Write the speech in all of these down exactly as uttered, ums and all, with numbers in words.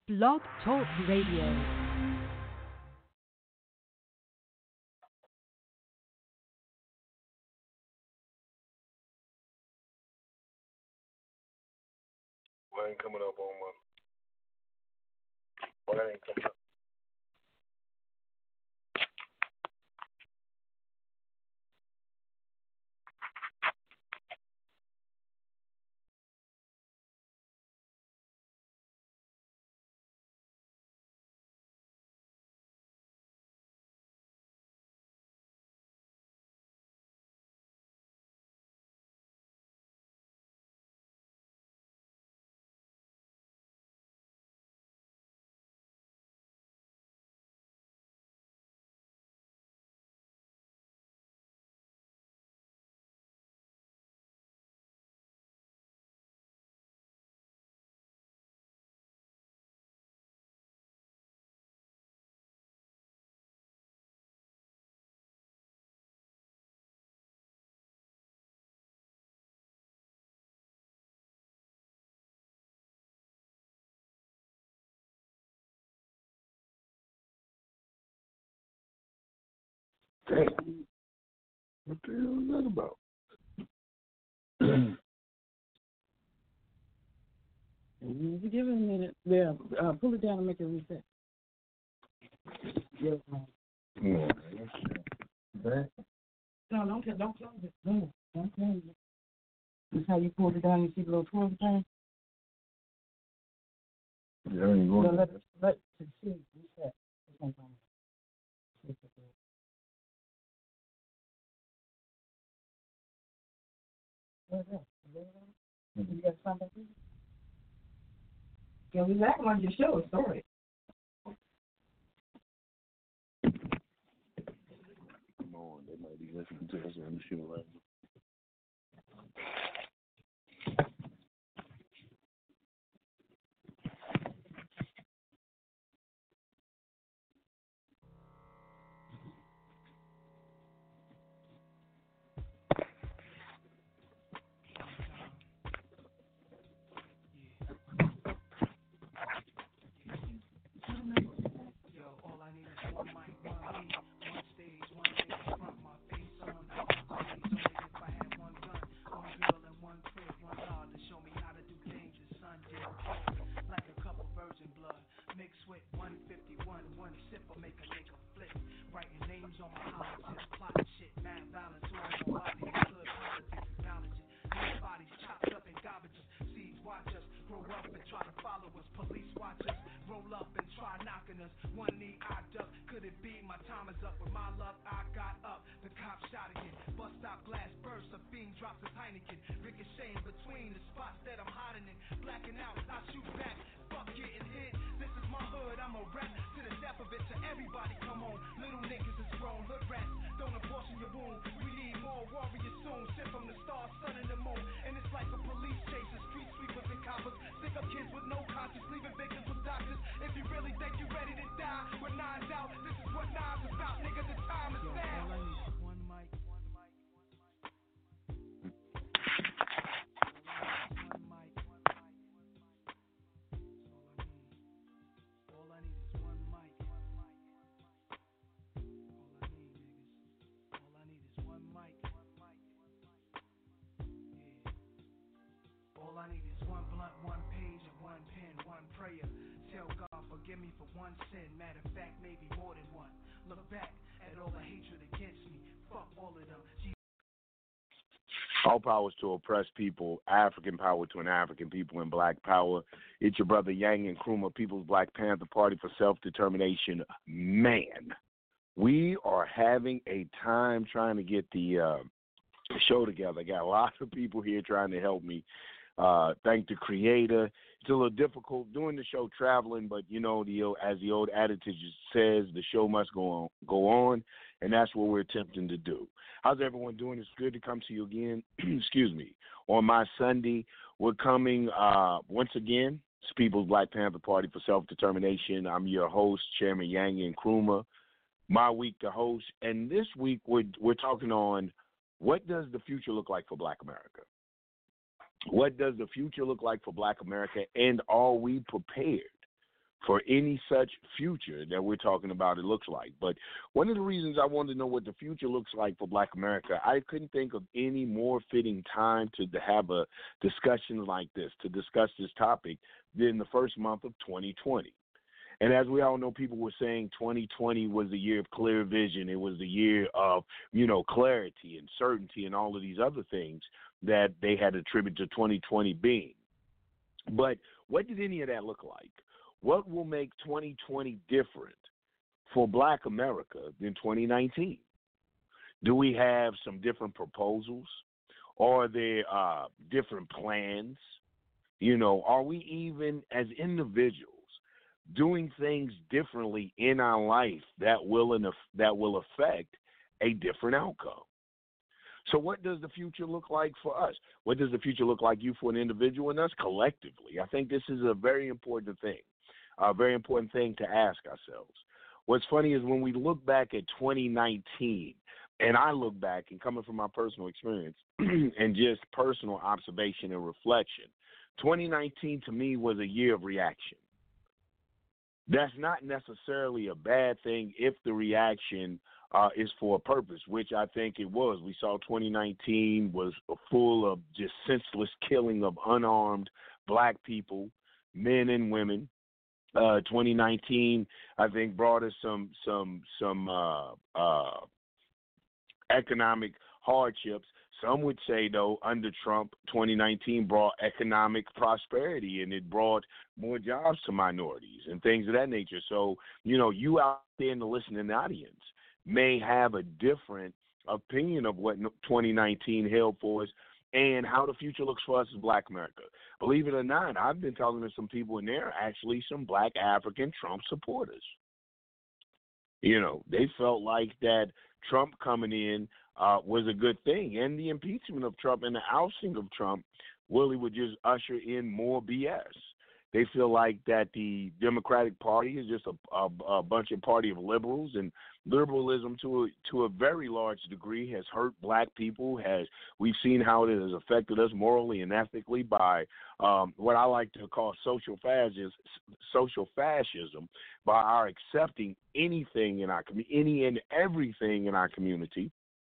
Blog Talk Radio. Why ain't coming up on my? Why that ain't coming up? Damn. What the hell is that about? You give it a minute. Yeah, uh, pull it down and make it reset. Yeah. Come on, man. No, don't don't close it. No, don't close it. This how you pull it down. You see the little twirl thing. Yeah, I ain't going. No, let let it see reset. You got something? Can we back on your show? Sorry. Come on, they might be listening to us on the show right now. All powers to oppressed people, African power to an African people, and black power. It's your brother Yang and Nkrumah, People's Black Panther Party for Self-Determination. Man, we are having a time trying to get the uh, show together. I got a lot of people here trying to help me. Uh, thank the creator. It's a little difficult doing the show traveling, but you know, the as the old adage says, the show must go on, go on, and that's what we're attempting to do. How's everyone doing? It's good to come to you again. Excuse me. On my Sunday, we're coming uh, once again. It's People's Black Panther Party for Self-Determination. I'm your host, Chairman Yang Nkrumah. My week to host, and this week we're we're talking on what does the future look like for Black America. What does the future look like for Black America, and are we prepared for any such future that we're talking about it looks like. But one of the reasons I wanted to know what the future looks like for Black America, I couldn't think of any more fitting time to, to have a discussion like this, to discuss this topic, than the first month of twenty twenty. And as we all know, people were saying twenty twenty was the year of clear vision. It was the year of, you know, clarity and certainty and all of these other things that they had attributed to twenty twenty being. But what did any of that look like? What will make twenty twenty different for Black America than twenty nineteen? Do we have some different proposals? Are there uh, different plans? You know, are we even as individuals doing things differently in our life that will that will affect a different outcome? So what does the future look like for us? What does the future look like you for an individual and us collectively? I think this is a very important thing, a very important thing to ask ourselves. What's funny is when we look back at twenty nineteen, and I look back and coming from my personal experience and just personal observation and reflection, twenty nineteen to me was a year of reaction. That's not necessarily a bad thing if the reaction uh, is for a purpose, which I think it was. We saw twenty nineteen was full of just senseless killing of unarmed Black people, men and women. Uh, twenty nineteen, I think, brought us some some some uh, uh, economic hardships. Some would say, though, under Trump, twenty nineteen brought economic prosperity, and it brought more jobs to minorities and things of that nature. So, you know, you out there in the listening audience may have a different opinion of what twenty nineteen held for us and how the future looks for us as Black America. Believe it or not, I've been talking to some people, and there are actually some Black African Trump supporters. You know, they felt like that Trump coming in uh, was a good thing, and the impeachment of Trump and the ousting of Trump really would just usher in more B S. They feel like that the Democratic Party is just a, a, a bunch of party of liberals, and liberalism to a, to a very large degree has hurt Black people. Has we've seen how it has affected us morally and ethically by um, what I like to call social fascism, social fascism, by our accepting anything in our community, any and everything in our community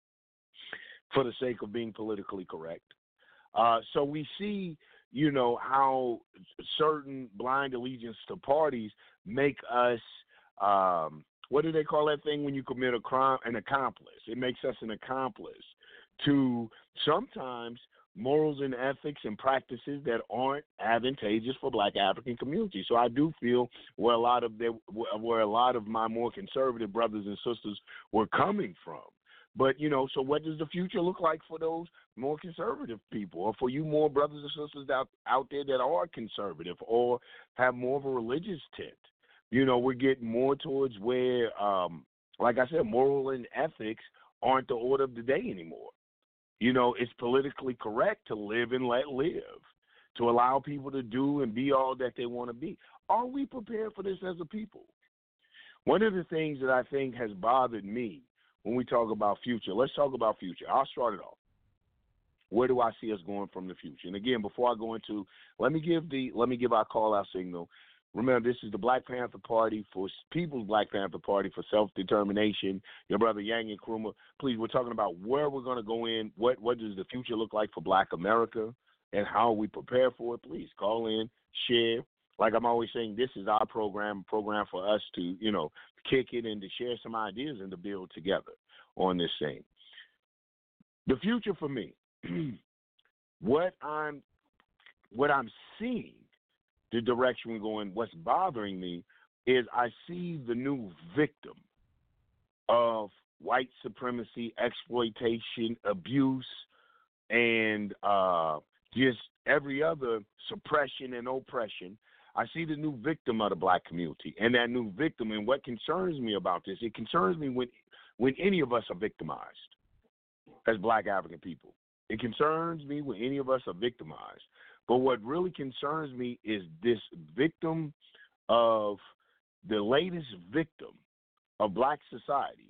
for the sake of being politically correct. Uh, so we see, you know, how certain blind allegiance to parties make us, um, what do they call that thing when you commit a crime? An accomplice. It makes us an accomplice to sometimes morals and ethics and practices that aren't advantageous for Black African communities. So I do feel where a lot of their, where a lot of my more conservative brothers and sisters were coming from. But, you know, so what does the future look like for those more conservative people, or for you more brothers and sisters out, out there that are conservative or have more of a religious tint? You know, we're getting more towards where, um, like I said, moral and ethics aren't the order of the day anymore. You know, it's politically correct to live and let live, to allow people to do and be all that they want to be. Are we prepared for this as a people? One of the things that I think has bothered me when we talk about future, let's talk about future. I'll start it off. Where do I see us going from the future? And again, before I go into, let me give the let me give our call out signal. Remember, this is the Black Panther Party for People's Black Panther Party for Self-Determination. Your brother Yang Nkrumah. Please, we're talking about where we're going to go in. What what does the future look like for Black America, and how we prepare for it? Please call in, share. Like I'm always saying, this is our program, program for us to, you know, kick it and to share some ideas and to build together on this thing. The future for me, what I'm, what I'm seeing, the direction we're going, what's bothering me is I see the new victim of white supremacy, exploitation, abuse, and uh, just every other suppression and oppression. I see the new victim of the Black community, and that new victim, and what concerns me about this, it concerns me when when any of us are victimized as Black African people. It concerns me when any of us are victimized. But what really concerns me is this victim of the latest victim of Black society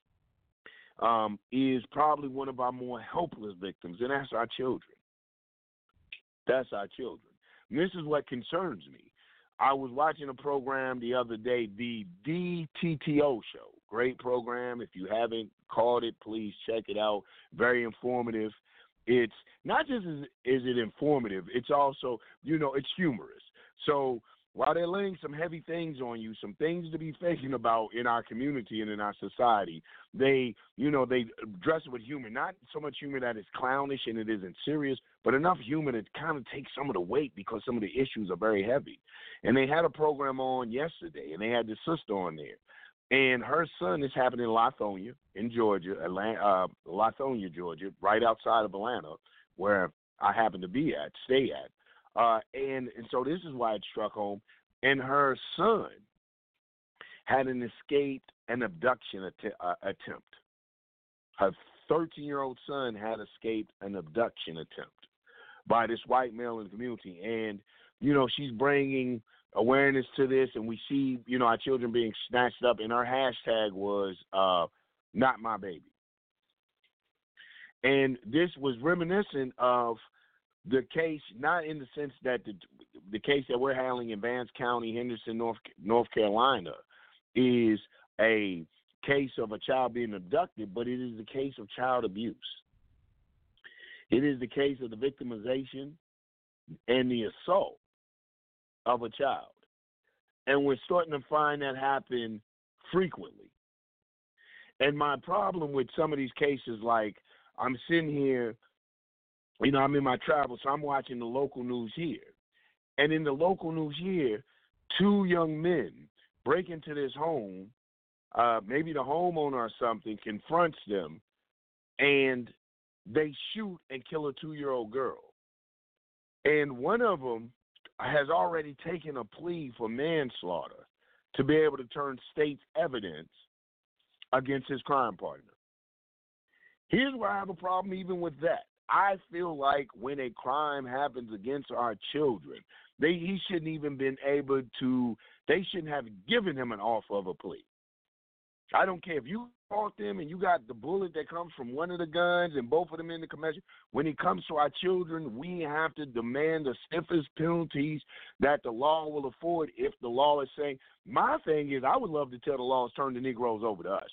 um, is probably one of our more helpless victims, and that's our children. That's our children. And this is what concerns me. I was watching a program the other day, the D T T O show. Great program. If you haven't caught it, please check it out. Very informative. It's not just is, is it informative, it's also, you know, it's humorous. So while they're laying some heavy things on you, some things to be thinking about in our community and in our society, they, you know, they dress it with humor. Not so much humor that is clownish and it isn't serious, but enough humor to kind of take some of the weight because some of the issues are very heavy. And they had a program on yesterday, and they had the sister on there. And her son is happening in Lithonia, in Georgia, Atlanta, uh, Lithonia, Georgia, right outside of Atlanta, where I happen to be at, stay at. Uh, and, and so this is why it struck home. And her son had an escaped an abduction att- uh, attempt. Her thirteen-year-old son had escaped an abduction attempt by this white male in the community. And, you know, she's bringing awareness to this, and we see, you know, our children being snatched up, and her hashtag was uh, not my baby. And this was reminiscent of the case, not in the sense that the the case that we're handling in Vance County, Henderson, North North Carolina, is a case of a child being abducted, but it is the case of child abuse. It is the case of the victimization and the assault of a child. And we're starting to find that happen frequently. And my problem with some of these cases, like I'm sitting here, you know, I'm in my travel, so I'm watching the local news here. And in the local news here, two young men break into this home, uh, maybe the homeowner or something confronts them, and they shoot and kill a two-year-old girl. And one of them has already taken a plea for manslaughter to be able to turn state's evidence against his crime partner. Here's where I have a problem even with that. I feel like when a crime happens against our children, they he shouldn't even been able to, they shouldn't have given him an offer of a plea. I don't care if you fought them and you got the bullet that comes from one of the guns and both of them in the commission. When it comes to our children, we have to demand the stiffest penalties that the law will afford if the law is saying. My thing is, I would love to tell the laws turn the Negroes over to us.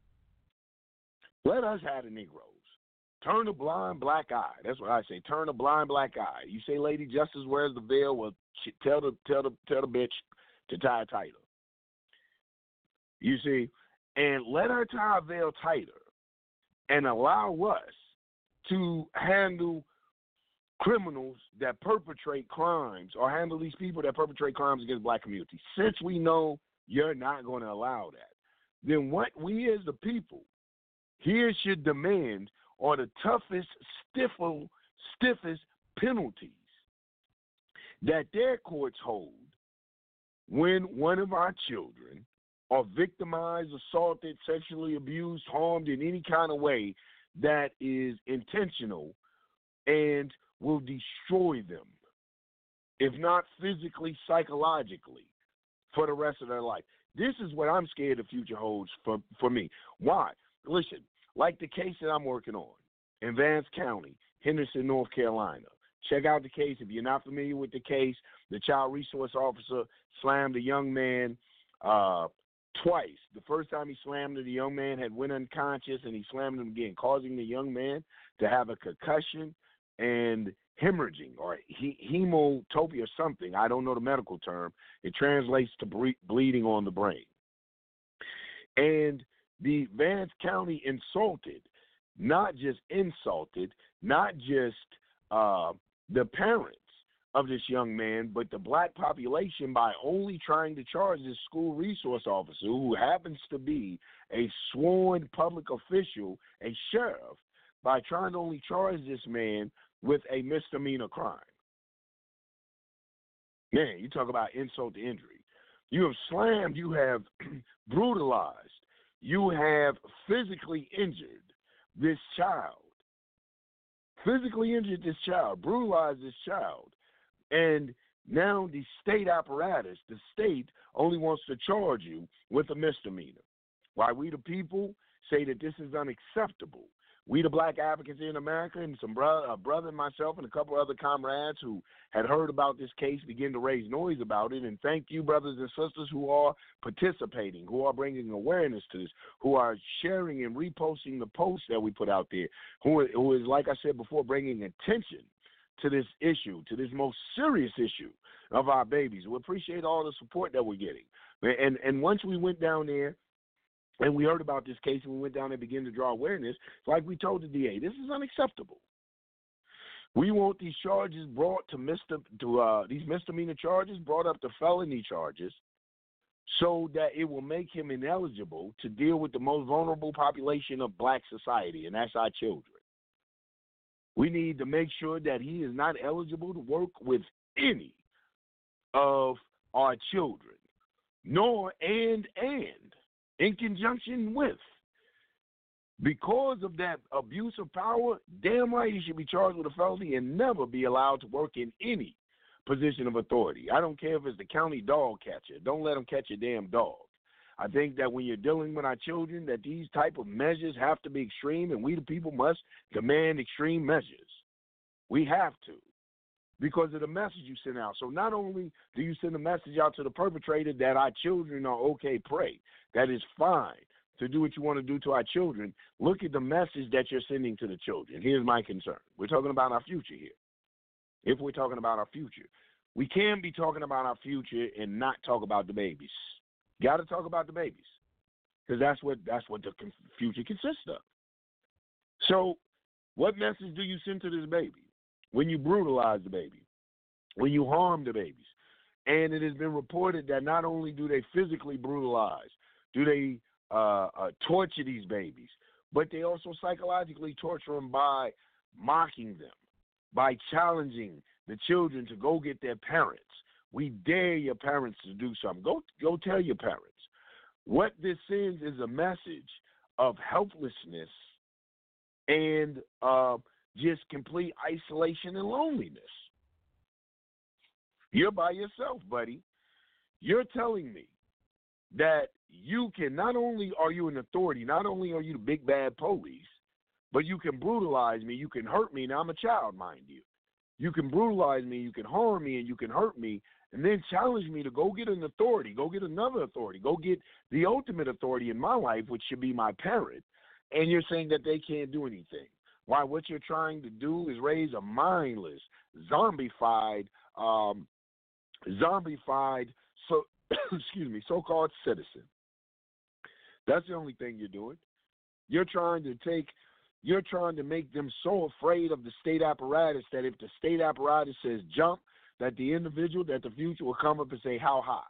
Let us have the Negroes. Turn a blind black eye. That's what I say. Turn a blind black eye. You say Lady Justice wears the veil. Well, tell the tell the tell the bitch to tie it tighter. You see, and let her tie a veil tighter, and allow us to handle criminals that perpetrate crimes, or handle these people that perpetrate crimes against black communities. Since we know you're not going to allow that, then what we as the people here should demand are the toughest, stiffer, stiffest penalties that their courts hold when one of our children are victimized, assaulted, sexually abused, harmed in any kind of way that is intentional and will destroy them, if not physically, psychologically, for the rest of their life. This is what I'm scared the future holds for, for me. Why? Listen, like the case that I'm working on in Vance County, Henderson, North Carolina. Check out the case. If you're not familiar with the case, the child resource officer slammed a young man uh, twice. The first time he slammed him, the young man had went unconscious, and he slammed him again, causing the young man to have a concussion and hemorrhaging, or he- hemotopia or something. I don't know the medical term. It translates to ble- bleeding on the brain. And the Vance County insulted, not just insulted, not just uh, the parents of this young man, but the black population by only trying to charge this school resource officer, who happens to be a sworn public official, a sheriff, by trying to only charge this man with a misdemeanor crime. Man, you talk about insult to injury. You have slammed, you have brutalized, you have physically injured this child, physically injured this child, brutalized this child, and now the state apparatus, the state, only wants to charge you with a misdemeanor. Why we the people say that this is unacceptable. We, the black Africans in America, and some brother, a brother and myself and a couple other comrades who had heard about this case begin to raise noise about it. And thank you, brothers and sisters, who are participating, who are bringing awareness to this, who are sharing and reposting the posts that we put out there, who, who is, like I said before, bringing attention to this issue, to this most serious issue of our babies. We appreciate all the support that we're getting. And, and once we went down there, and we heard about this case, and we went down and began to draw awareness, like we told the D A, this is unacceptable. We want these charges brought to, mister, to uh, these misdemeanor charges brought up to felony charges so that it will make him ineligible to deal with the most vulnerable population of black society, and that's our children. We need to make sure that he is not eligible to work with any of our children, nor and and. in conjunction with. Because of that abuse of power, damn right he should be charged with a felony and never be allowed to work in any position of authority. I don't care if it's the county dog catcher. Don't let him catch a damn dog. I think that when you're dealing with our children, that these type of measures have to be extreme, and we the people must demand extreme measures. We have to, because of the message you send out. So not only do you send a message out to the perpetrator that our children are okay prey, that is fine to do what you want to do to our children, look at the message that you're sending to the children. Here's my concern. We're talking about our future here. If we're talking about our future, we can't be talking about our future and not talk about the babies. Got to talk about the babies, because that's what that's what the future consists of. So what message do you send to this baby when you brutalize the baby, when you harm the babies? And it has been reported that not only do they physically brutalize, do they uh, uh, torture these babies, but they also psychologically torture them by mocking them, by challenging the children to go get their parents. We dare your parents to do something. Go, go tell your parents. What this sends is a message of helplessness and uh, just complete isolation and loneliness. You're by yourself, buddy. You're telling me that you can, not only are you an authority, not only are you the big bad police, but you can brutalize me, you can hurt me. Now, I'm a child, mind you. You can brutalize me, you can harm me, and you can hurt me, and then challenge me to go get an authority, go get another authority, go get the ultimate authority in my life, which should be my parent, and you're saying that they can't do anything. Why? What you're trying to do is raise a mindless, zombified, um, zombified, so excuse me, so-called citizen. That's the only thing you're doing. You're trying to take, you're trying to make them so afraid of the state apparatus that if the state apparatus says jump, that the individual, that the future will come up and say, how high?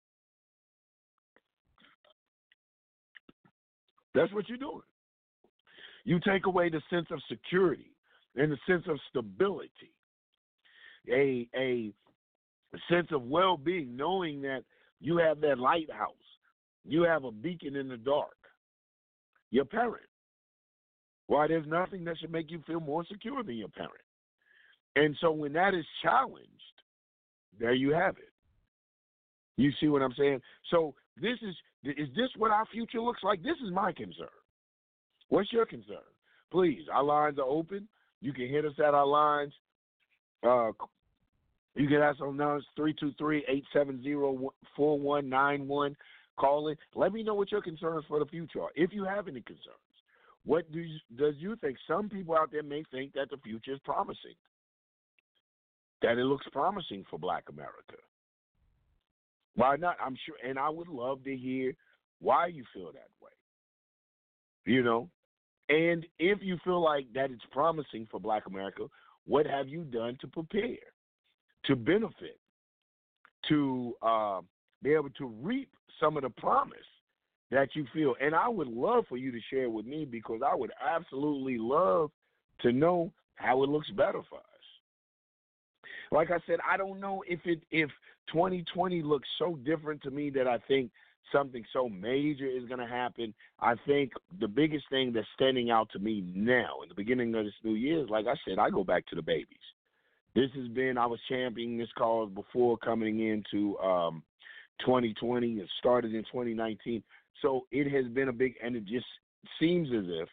That's what you're doing. You take away the sense of security and the sense of stability, a, a sense of well-being, knowing that you have that lighthouse. You have a beacon in the dark. Your parent. Why, there's nothing that should make you feel more secure than your parent. And so when that is challenged, there you have it. You see what I'm saying? So this is, is this what our future looks like? This is my concern. What's your concern? Please, our lines are open. You can hit us at our lines. Uh, you can ask on numbers three two three, eight seven zero, four one nine one. Call in. Let me know what your concerns for the future are, if you have any concerns. What do you, does you think? Some people out there may think that the future is promising, that it looks promising for Black America. Why not? I'm sure, and I would love to hear why you feel that way. You know, and if you feel like that it's promising for Black America, what have you done to prepare, to benefit, to uh, be able to reap some of the promise that you feel? And I would love for you to share with me, because I would absolutely love to know how it looks better for us. Like I said, I don't know if it if twenty twenty looks so different to me that I think something so major is going to happen. I think the biggest thing that's standing out to me now in the beginning of this new year is, like I said, I go back to the babies. This has been, I was championing this cause before coming into um, twenty twenty. It started in twenty nineteen. So it has been a big, and it just seems as if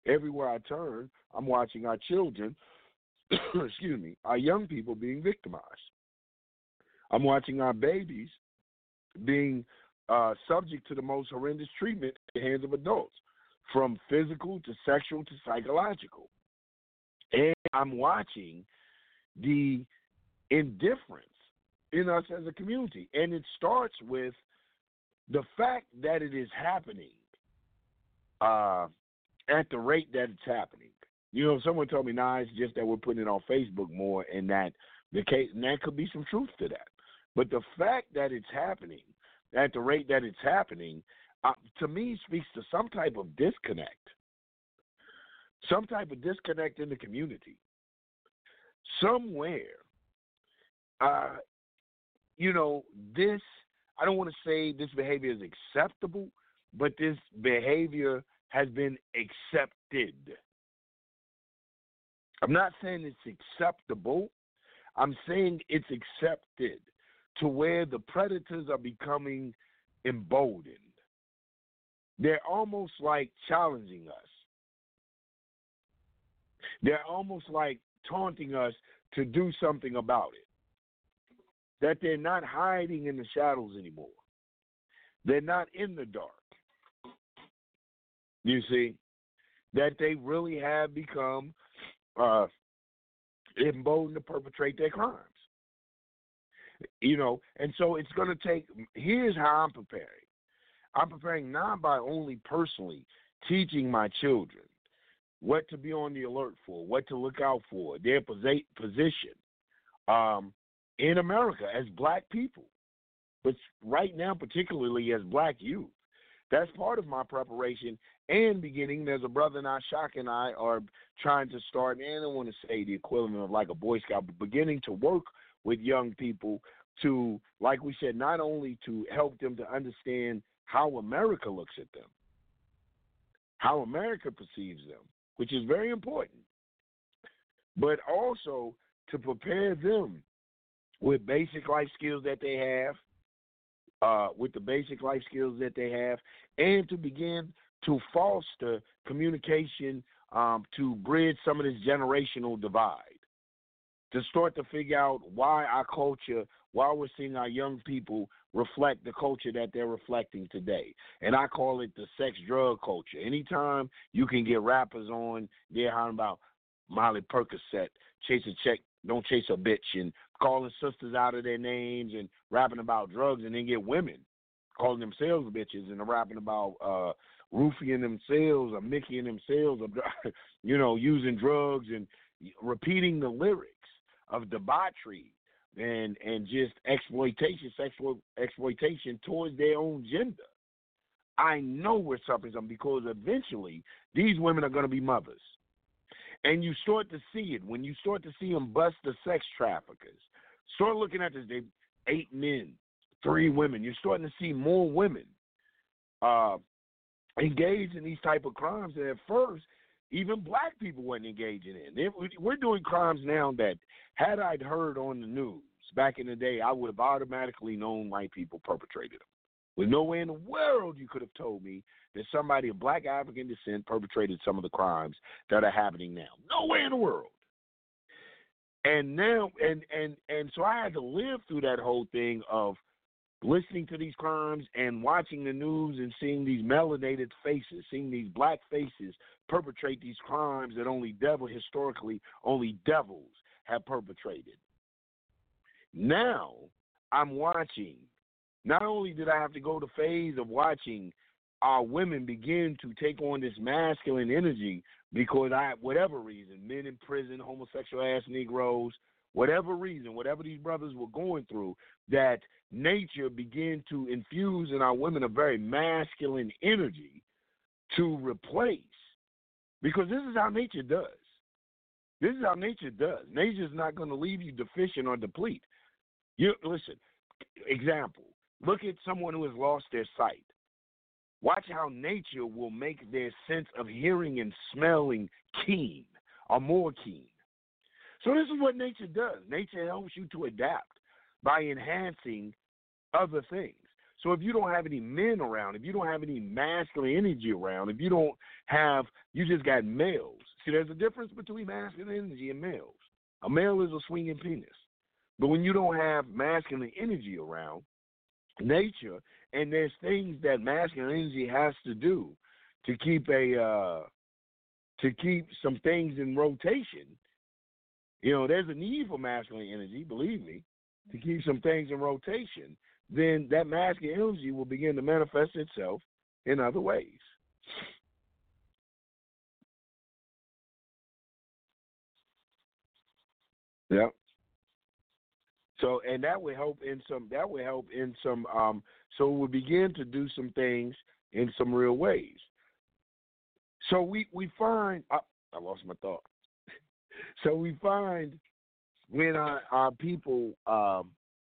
Everywhere I turn, I'm watching our children, excuse me, our young people being victimized. I'm watching our babies being uh, subject to the most horrendous treatment at the hands of adults, from physical to sexual to psychological. And I'm watching the indifference in us as a community. And it starts with the fact that it is happening uh, at the rate that it's happening. You know, someone told me, nah, it's just that we're putting it on Facebook more, and that the case, and there could be some truth to that. But the fact that it's happening at the rate that it's happening, uh, to me, speaks to some type of disconnect, some type of disconnect in the community. Somewhere, uh, you know, this, I don't want to say this behavior is acceptable, but this behavior has been accepted. I'm not saying it's acceptable. I'm saying it's accepted to where the predators are becoming emboldened. They're almost like challenging us. They're almost like taunting us to do something about it. That they're not hiding in the shadows anymore. They're not in the dark. You see? That they really have become uh, emboldened to perpetrate their crimes. You know, and so it's going to take, here's how I'm preparing. I'm preparing not by only personally teaching my children what to be on the alert for, what to look out for, their posi- position um, in America as black people, but right now particularly as black youth. That's part of my preparation and beginning. There's a brother, Nashak, and I are trying to start, and I don't want to say the equivalent of like a Boy Scout, but beginning to work with young people to, like we said, not only to help them to understand how America looks at them, how America perceives them, which is very important, but also to prepare them with basic life skills that they have, uh, with the basic life skills that they have, and to begin to foster communication um, to bridge some of this generational divide, to start to figure out why our culture, why we're seeing our young people reflect the culture that they're reflecting today. And I call it the sex drug culture. Anytime you can get rappers on, they're talking about Molly Percocet, chase a check, don't chase a bitch, and calling sisters out of their names and rapping about drugs, and then get women calling themselves bitches and rapping about uh, roofing themselves or Mickeying themselves, or, you know, using drugs and repeating the lyrics of debauchery and and just exploitation, sexual exploitation towards their own gender. I know we're suffering something because eventually these women are going to be mothers. And you start to see it when you start to see them bust the sex traffickers. Start looking at this, they eight men, three women. You're starting to see more women uh, engaged in these type of crimes that at first even black people weren't engaging in. They, we're doing crimes now that had I heard on the news back in the day, I would have automatically known white people perpetrated them. With no way in the world you could have told me that somebody of black African descent perpetrated some of the crimes that are happening now. No way in the world. And now, and and and so I had to live through that whole thing of listening to these crimes and watching the news and seeing these melanated faces, seeing these black faces perpetrate these crimes that only devil, historically, only devils have perpetrated. Now I'm watching. Not only did I have to go the phase of watching our women begin to take on this masculine energy because I, whatever reason, men in prison, homosexual ass Negroes, whatever reason, whatever these brothers were going through, that nature began to infuse in our women a very masculine energy to replace. Because this is how nature does. This is how nature does. Nature's not going to leave you deficient or deplete. You listen, example. Look at someone who has lost their sight. Watch how nature will make their sense of hearing and smelling keen or more keen. So this is what nature does. Nature helps you to adapt by enhancing other things. So if you don't have any men around, if you don't have any masculine energy around, if you don't have, you just got males. See, there's a difference between masculine energy and males. A male is a swinging penis. But when you don't have masculine energy around, nature, and there's things that masculine energy has to do to keep a uh, to keep some things in rotation. You know, there's a need for masculine energy, believe me, to keep some things in rotation. Then that masculine energy will begin to manifest itself in other ways. Yeah. So, and that would help in some. That would help in some. Um, so we'll begin to do some things in some real ways. So we we find. Uh, I lost my thought. So we find when our our people. Um,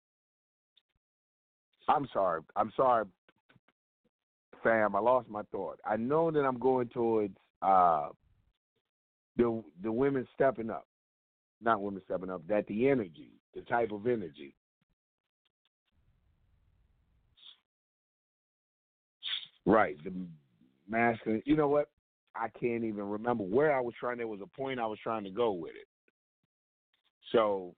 I'm sorry. I'm sorry, fam. I lost my thought. I know that I'm going towards uh, the the women stepping up. Not women stepping up. That the energy. The type of energy. Right. The masculine. You know what? I can't even remember where I was trying. There was a point I was trying to go with it. So,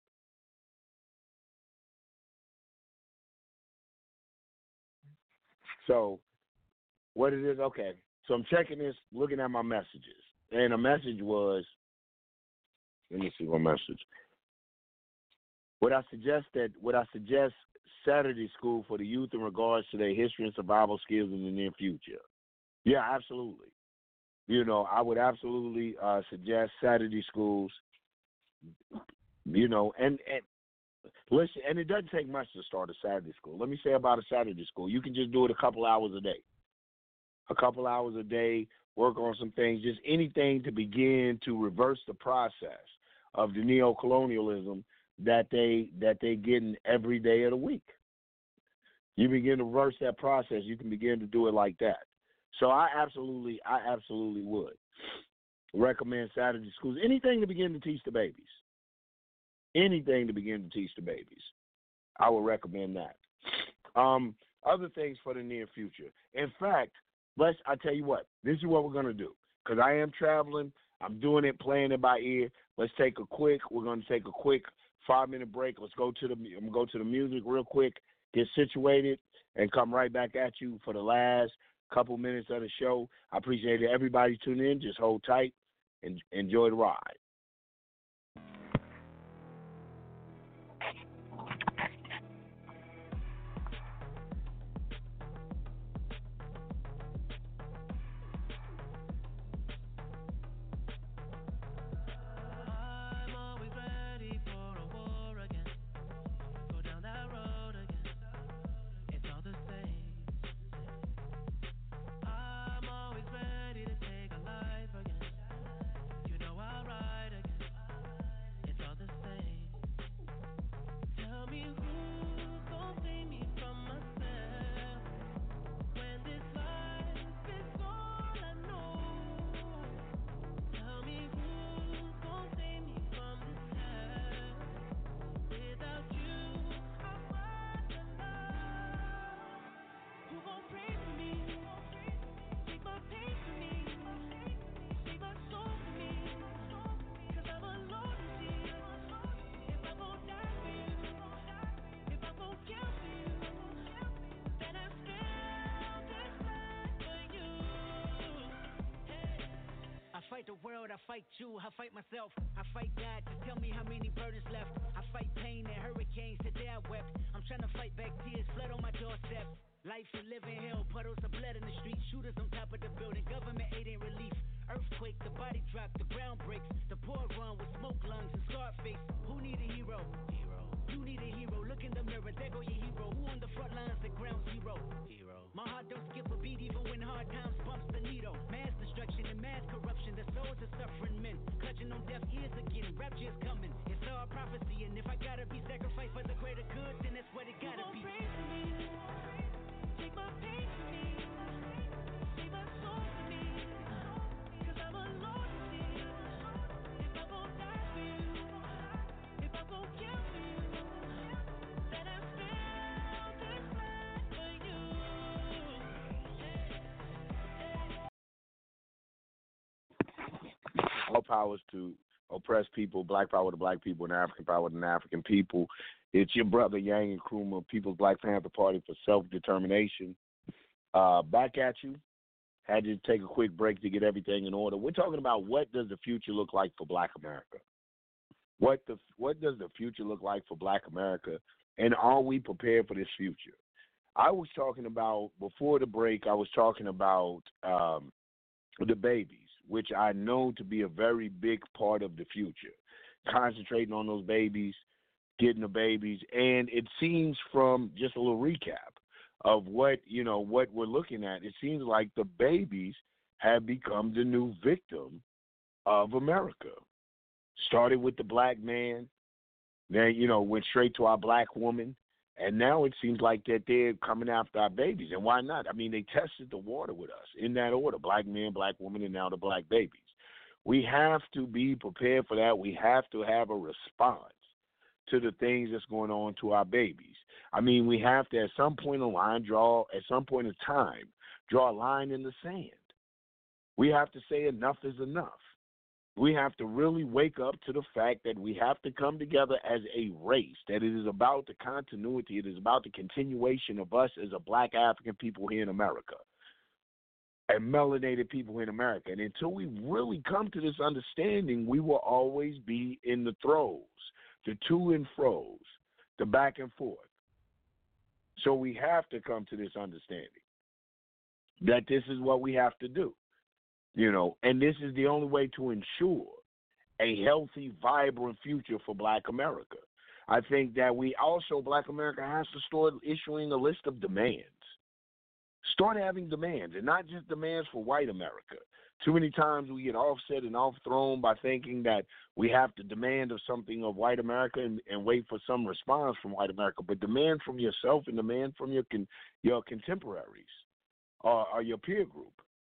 so what it is? Okay. So I'm checking this, looking at my messages, and a message was. Let me see my message. Would I suggest that? Would I suggest Saturday school for the youth in regards to their history and survival skills in the near future? Yeah, absolutely. You know, I would absolutely uh, suggest Saturday schools. You know, and, and listen, and it doesn't take much to start a Saturday school. Let me say about a Saturday school. You can just do it a couple hours a day. A couple hours a day, work on some things, just anything to begin to reverse the process of the neo-colonialism that they that they getting every day of the week. You begin to reverse that process, you can begin to do it like that. So I absolutely, I absolutely would recommend Saturday schools. Anything to begin to teach the babies. Anything to begin to teach the babies. I would recommend that. Um, other things for the near future. In fact, let's. I tell you what. This is what we're gonna do. Because I am traveling. I'm doing it, playing it by ear. Let's take a quick. We're gonna take a quick five minute break. Let's go to the. I'm gonna go to the music real quick. Get situated and come right back at you for the last couple minutes of the show. I appreciate it. Everybody tune in. Just hold tight and enjoy the ride. I fight the world, I fight you, I fight myself, I fight God to tell me how many burdens left. I fight pain and hurricanes, today I wept. I'm trying to fight back tears, flood on my doorstep. Life you live in hell, puddles of blood in the street, shooters on top of the building, government aid ain't relief. Earthquake, the body drop, the ground breaks, the poor run with smoke lungs and scarred face. Who need a hero? Hero. You need a hero, look in the mirror, there go your hero. Who on the front lines at ground zero? Hero. My heart don't skip a beat even when hard times bumps the needle. Mass destruction and mass corruption, the souls of suffering men. Clutching on deaf ears again, rapture's coming. It's all prophecy, and if I gotta be sacrificed for the greater good, then that's what it gotta be. Pray for me, take my pain for me, save my soul for me, cause I'm alone to see. If I won't die for you, if I won't kill for you, then I spell this life for powers to oppressed people, black power to black people, and African power to African people. It's your brother Yang Nkrumah, People's Black Panther Party for Self-Determination. Uh, back at you. Had to take a quick break to get everything in order. We're talking about what does the future look like for Black America? What the what does the future look like for Black America, and are we prepared for this future? I was talking about, before the break, I was talking about um, the babies, which I know to be a very big part of the future. Concentrating on those babies, getting the babies, and it seems from just a little recap of what, you know, what we're looking at, it seems like the babies have become the new victim of America. Started with the black man, then, you know, went straight to our black woman, and now it seems like that they're coming after our babies. And why not? I mean, they tested the water with us in that order: black man, black woman, and now the black babies. We have to be prepared for that. We have to have a response to the things that's going on to our babies. I mean, we have to, at some point in the line, draw, at some point in time, draw a line in the sand. We have to say enough is enough. We have to really wake up to the fact that we have to come together as a race, that it is about the continuity, it is about the continuation of us as a black African people here in America and melanated people in America. And until we really come to this understanding, we will always be in the throes, the to and fro's, the back and forth. So we have to come to this understanding that this is what we have to do, you know, and this is the only way to ensure a healthy, vibrant future for Black America. I think that we also, Black America has to start issuing a list of demands. Start having demands, and not just demands for white America. Too many times we get offset and off-thrown by thinking that we have to demand of something of white America and, and wait for some response from white America, but demand from yourself and demand from your con, your contemporaries or, or your peer group.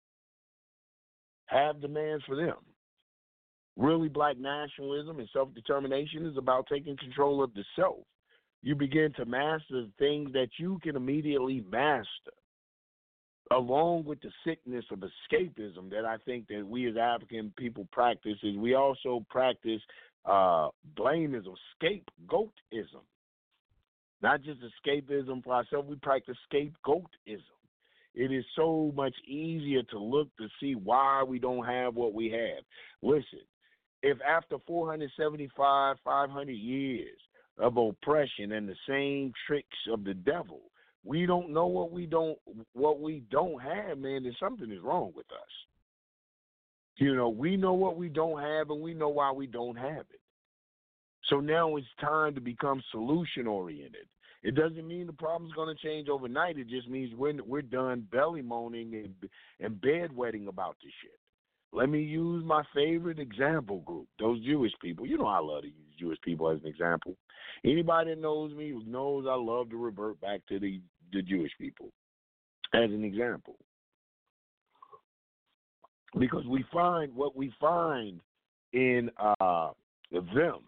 Have demands for them. Really, black nationalism and self-determination is about taking control of the self. You begin to master the things that you can immediately master, along with the sickness of escapism that I think that we as African people practice. Is we also practice uh, blameism, scapegoatism. Not just escapism for ourselves, we practice scapegoatism. It is so much easier to look to see why we don't have what we have. Listen, if after four hundred seventy-five, five hundred years of oppression and the same tricks of the devil, we don't know what we don't what we don't have, man, then something is wrong with us. You know, we know what we don't have, and we know why we don't have it. So now it's time to become solution-oriented. It doesn't mean the problem's going to change overnight. It just means we're, we're done belly-moaning and, and bed-wetting about this shit. Let me use my favorite example group, those Jewish people. You know I love to use Jewish people as an example. Anybody that knows me knows I love to revert back to the, the Jewish people as an example. Because we find what we find in uh, them,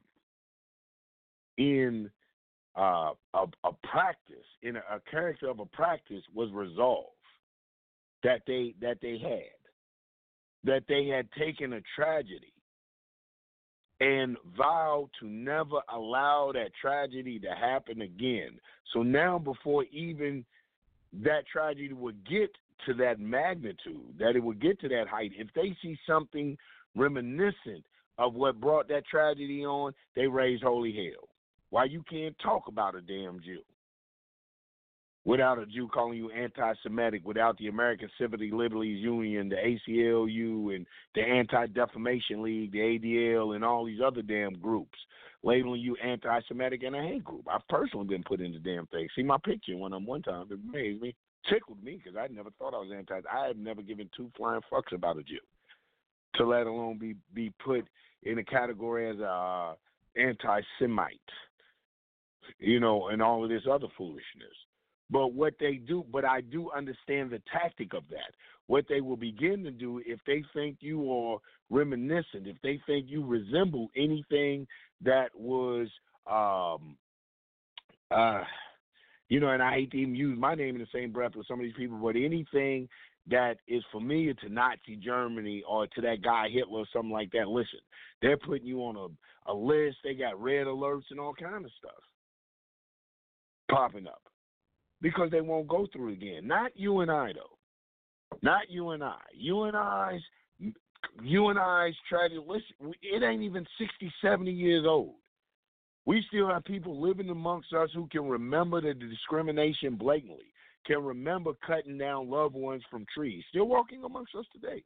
in uh, a, a practice, in a, a character of a practice was resolve that they that they had. That they had taken a tragedy and vowed to never allow that tragedy to happen again. So now, before even that tragedy would get to that magnitude, that it would get to that height, if they see something reminiscent of what brought that tragedy on, they raise holy hell. Why you can't talk about a damn Jew without a Jew calling you anti-Semitic, without the American Civil Liberties Union, the A C L U, and the Anti-Defamation League, the A D L, and all these other damn groups labeling you anti-Semitic and a hate group. I've personally been put in the damn thing. See my picture one of them one time. It amazed me, tickled me, because I never thought I was anti. I had never given two flying fucks about a Jew, to let alone be, be put in a category as a uh, anti-Semite, you know, and all of this other foolishness. But what they do, but I do understand the tactic of that. What they will begin to do if they think you are reminiscent, if they think you resemble anything that was, um, uh, You know, and I hate to even use my name in the same breath with some of these people, but anything that is familiar to Nazi Germany or to that guy Hitler or something like that, listen, they're putting you on a, a list. They got red alerts and all kind of stuff popping up because they won't go through it again. Not you and I, though. Not you and I. You and I's, you and I's try to listen. It ain't even sixty, seventy years old. We still have people living amongst us who can remember the discrimination blatantly, can remember cutting down loved ones from trees, still walking amongst us today.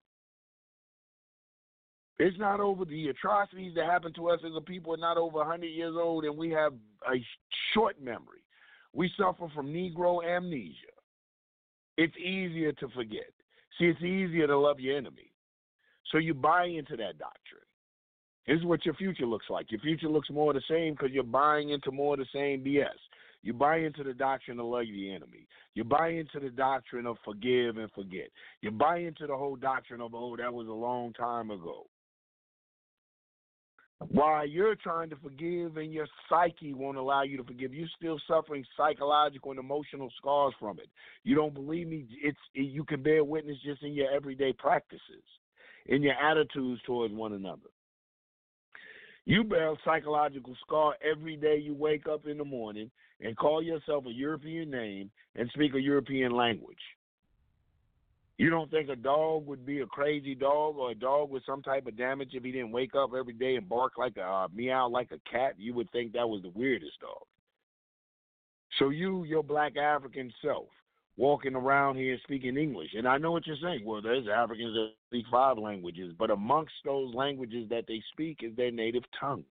It's not over. The atrocities that happen to us as a people are not over one hundred years old, and we have a short memory. We suffer from Negro amnesia. It's easier to forget. See, it's easier to love your enemy. So you buy into that doctrine. This is what your future looks like. Your future looks more of the same because you're buying into more of the same B S. You buy into the doctrine of love the enemy. You buy into the doctrine of forgive and forget. You buy into the whole doctrine of, oh, that was a long time ago. While you're trying to forgive and your psyche won't allow you to forgive, you're still suffering psychological and emotional scars from it. You don't believe me? It's you can bear witness just in your everyday practices, in your attitudes towards one another. You bear a psychological scar every day you wake up in the morning and call yourself a European name and speak a European language. You don't think a dog would be a crazy dog or a dog with some type of damage if he didn't wake up every day and bark like a uh, meow like a cat? You would think that was the weirdest dog. So you, your black African self, walking around here speaking English. And I know what you're saying. Well, there's Africans that speak five languages, but amongst those languages that they speak is their native tongue.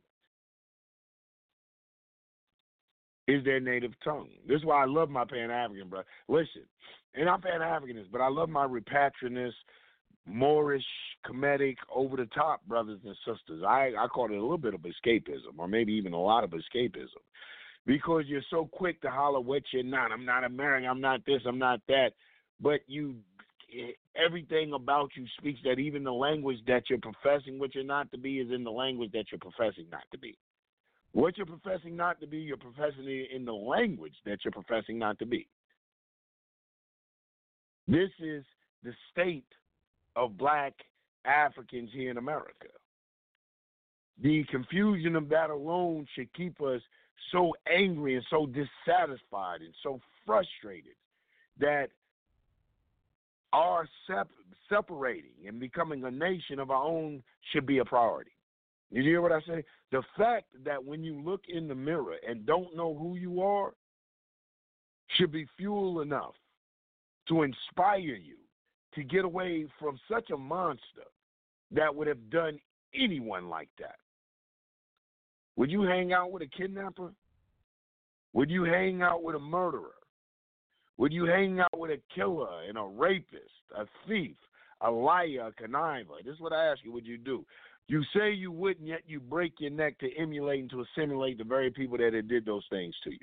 Is their native tongue. This is why I love my Pan-African, bro. Listen, and I'm Pan-Africanist, but I love my repatrianist, Moorish, Kemetic, over-the-top brothers and sisters. I, I call it a little bit of escapism, or maybe even a lot of escapism. Because you're so quick to holler what you're not. I'm not American. I'm not this. I'm not that. But you, everything about you speaks that even the language that you're professing what you're not to be is in the language that you're professing not to be. What you're professing not to be, you're professing it in the language that you're professing not to be. This is the state of black Africans here in America. The confusion of that alone should keep us so angry and so dissatisfied and so frustrated that our sep- separating and becoming a nation of our own should be a priority. You hear what I say? The fact that when you look in the mirror and don't know who you are should be fuel enough to inspire you to get away from such a monster that would have done anyone like that. Would you hang out with a kidnapper? Would you hang out with a murderer? Would you hang out with a killer and a rapist, a thief, a liar, a conniver? This is what I ask you, would you do? You say you wouldn't, yet you break your neck to emulate and to assimilate the very people that had did those things to you.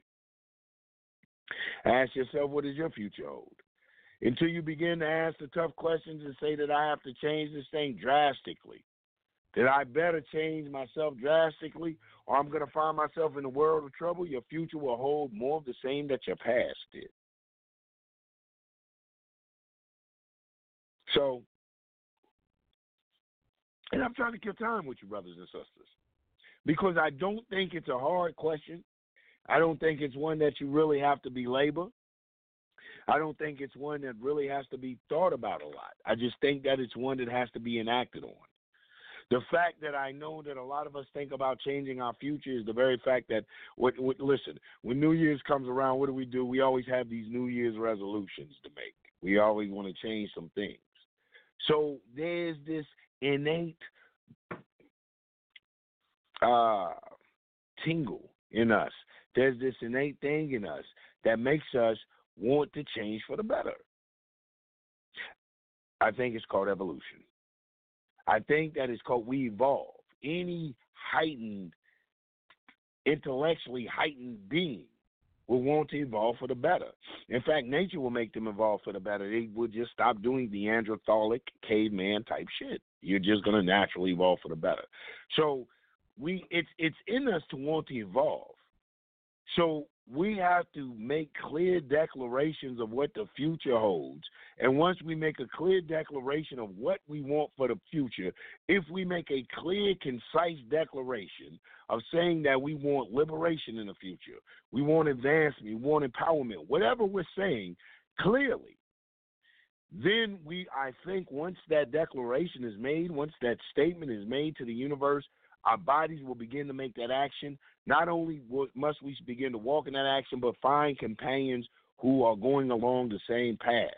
Ask yourself, what does your future hold? Until you begin to ask the tough questions and say that I have to change this thing drastically, that I better change myself drastically, or I'm going to find myself in a world of trouble, your future will hold more of the same that your past did. So, and I'm trying to kill time with you, brothers and sisters, because I don't think it's a hard question. I don't think it's one that you really have to belabor. I don't think it's one that really has to be thought about a lot. I just think that it's one that has to be enacted on. The fact that I know that a lot of us think about changing our future is the very fact that, what, what, listen, when New Year's comes around, what do we do? We always have these New Year's resolutions to make. We always want to change some things. So there's this innate uh, tingle in us. There's this innate thing in us that makes us want to change for the better. I think it's called evolution. I think that it's called we evolve. Any heightened, intellectually heightened being will want to evolve for the better. In fact, nature will make them evolve for the better. They will just stop doing the Neanderthalic caveman type shit. You're just going to naturally evolve for the better. So we, it's it's in us to want to evolve. So we have to make clear declarations of what the future holds. And once we make a clear declaration of what we want for the future, if we make a clear, concise declaration of saying that we want liberation in the future, we want advancement, we want empowerment, whatever we're saying clearly, then we, I think, once that declaration is made, once that statement is made to the universe, our bodies will begin to make that action. Not only must we begin to walk in that action, but find companions who are going along the same path.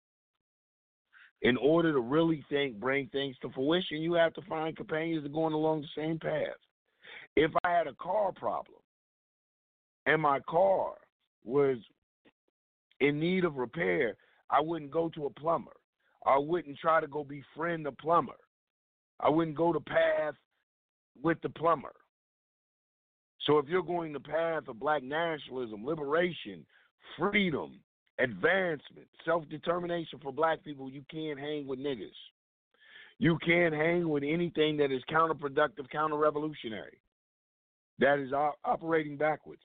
In order to really think, bring things to fruition, you have to find companions that are going along the same path. If I had a car problem and my car was in need of repair, I wouldn't go to a plumber. I wouldn't try to go befriend a plumber. I wouldn't go the path with the plumber. So if you're going the path of black nationalism, liberation, freedom, advancement, self-determination for black people, you can't hang with niggas. You can't hang with anything that is counterproductive, counter-revolutionary, that is operating backwards.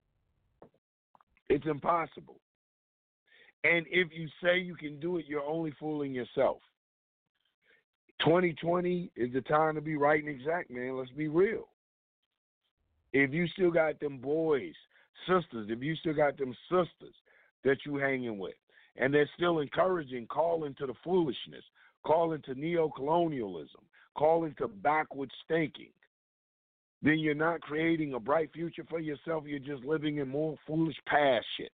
It's impossible. And if you say you can do it, you're only fooling yourself. twenty twenty is the time to be right and exact, man. Let's be real. If you still got them boys, sisters, if you still got them sisters that you hanging with, and they're still encouraging, calling to the foolishness, calling to neo-colonialism, calling to backwards thinking, then you're not creating a bright future for yourself. You're just living in more foolish past shit.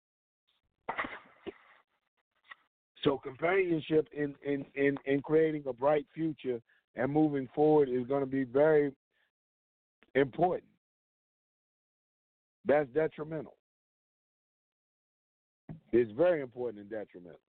So companionship in, in, in, in creating a bright future and moving forward is going to be very important. That's detrimental. It's very important and detrimental.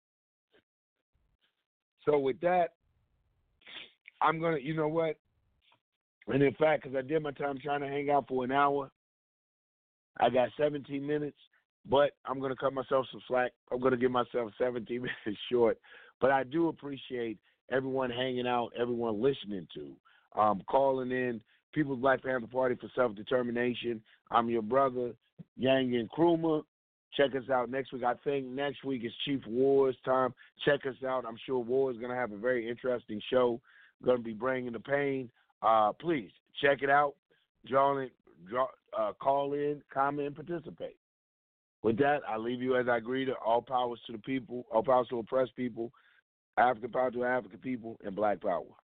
So with that, I'm going to, you know what? And in fact, because I did my time trying to hang out for an hour, I got seventeen minutes. But I'm going to cut myself some slack. I'm going to give myself seventeen minutes short. But I do appreciate everyone hanging out, everyone listening to, um, calling in, People's Black Panther Party for Self-Determination. I'm your brother, Yang Nkrumah. Check us out next week. I think next week is Chief War's time. Check us out. I'm sure War is going to have a very interesting show. Going to be bringing the pain. Uh, please, check it out. Draw in, draw, uh, call in, comment, and participate. With that, I leave you as I greet. All powers to the people, all powers to oppressed people, African power to African people, and black power.